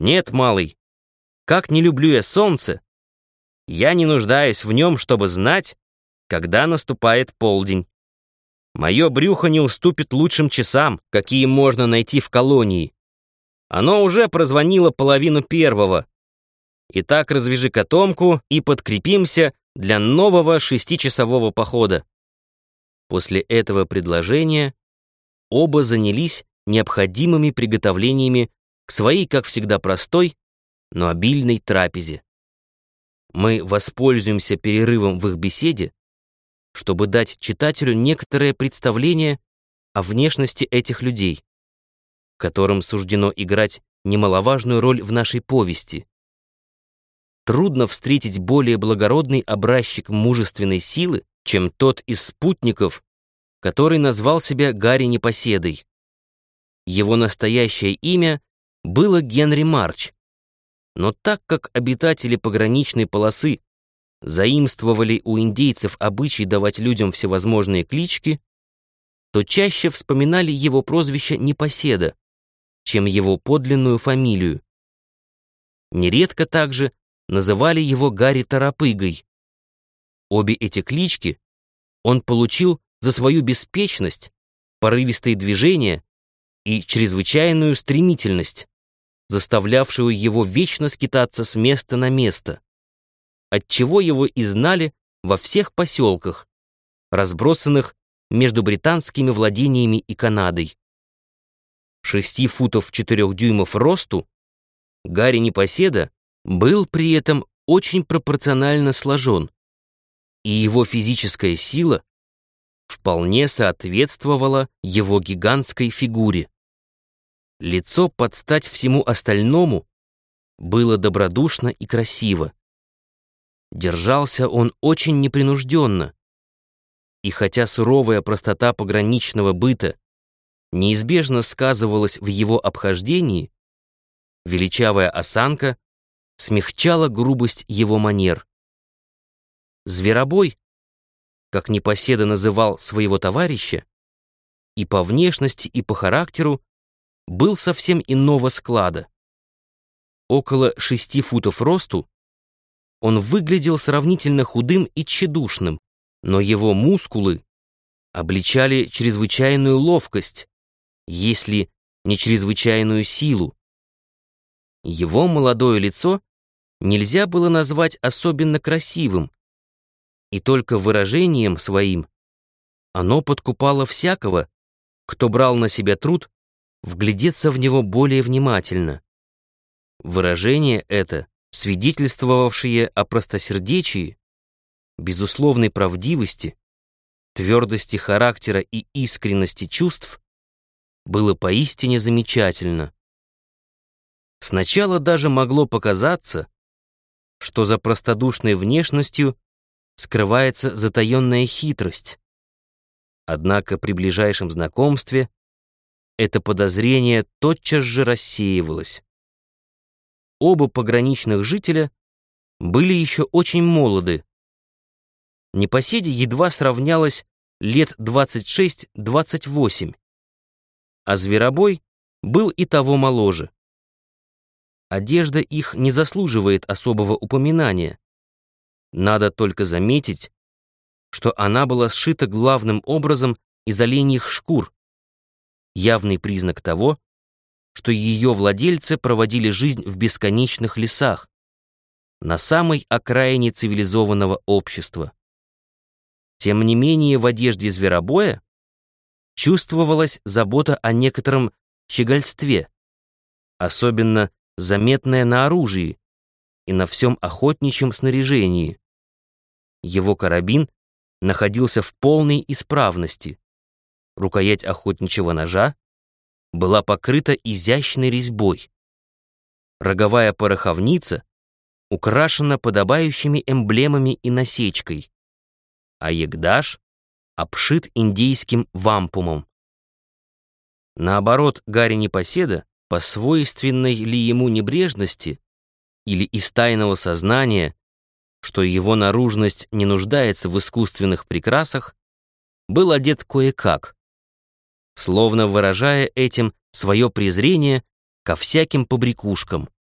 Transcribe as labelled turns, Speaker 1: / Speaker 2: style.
Speaker 1: Нет, малый, как не люблю я солнце, я не нуждаюсь в нем, чтобы знать, когда наступает полдень. Мое брюхо не уступит лучшим часам, какие можно найти в колонии. Оно уже прозвонило 1:30. Итак, развяжи котомку и подкрепимся для нового 6-часового похода. После этого предложения оба занялись необходимыми приготовлениями к своей, как всегда, простой, но обильной трапезе. Мы воспользуемся перерывом в их беседе, чтобы дать читателю некоторое представление о внешности этих людей, которым суждено играть немаловажную роль в нашей повести. Трудно встретить более благородный образчик мужественной силы, чем тот из спутников, который назвал себя Гарри Непоседой. Его настоящее имя было Генри Марч, но так как обитатели пограничной полосы заимствовали у индейцев обычай давать людям всевозможные клички, то чаще вспоминали его прозвище Непоседа, чем его подлинную фамилию. Нередко также называли его Гарри Торопыгой. Обе эти клички он получил за свою беспечность, порывистые движения и чрезвычайную стремительность, заставлявшую его вечно скитаться с места на место, отчего его и знали во всех поселках, разбросанных между британскими владениями и Канадой. 6 футов 4 дюймов росту, Гарри Непоседа был при этом очень пропорционально сложен, и его физическая сила вполне соответствовала его гигантской фигуре. Лицо под стать всему остальному было добродушно и красиво. Держался он очень непринужденно, и хотя суровая простота пограничного быта неизбежно сказывалась в его обхождении, величавая осанка смягчала грубость его манер. Зверобой, как Непоседа называл своего товарища, и по внешности, и по характеру был совсем иного склада. Около 6 футов росту он выглядел сравнительно худым и тщедушным, но его мускулы обличали чрезвычайную ловкость, если не чрезвычайную силу. Его молодое лицо нельзя было назвать особенно красивым, и только выражением своим оно подкупало всякого, кто брал на себя труд вглядеться в него более внимательно. Выражение это, свидетельствовавшее о простосердечии, безусловной правдивости, твердости характера и искренности чувств, было поистине замечательно. Сначала даже могло показаться, что за простодушной внешностью скрывается затаенная хитрость. Однако при ближайшем знакомстве это подозрение тотчас же рассеивалось. Оба пограничных жителя были еще очень молоды. Непоседе едва сравнялось лет 26-28, а Зверобой был и того моложе. Одежда их не заслуживает особого упоминания. Надо только заметить, что она была сшита главным образом из оленьих шкур, явный признак того, что ее владельцы проводили жизнь в бесконечных лесах, на самой окраине цивилизованного общества. Тем не менее, в одежде Зверобоя чувствовалась забота о некотором щегольстве, особенно заметная на оружии и на всем охотничьем снаряжении. Его карабин находился в полной исправности. Рукоять охотничьего ножа была покрыта изящной резьбой. Роговая пороховница украшена подобающими эмблемами и насечкой, а ягдаш обшит индейским вампумом. Наоборот, Гарри Непоседа, по свойственной ли ему небрежности или из тайного сознания, что его наружность не нуждается в искусственных прикрасах, был одет кое-как, словно выражая этим свое презрение ко всяким побрякушкам.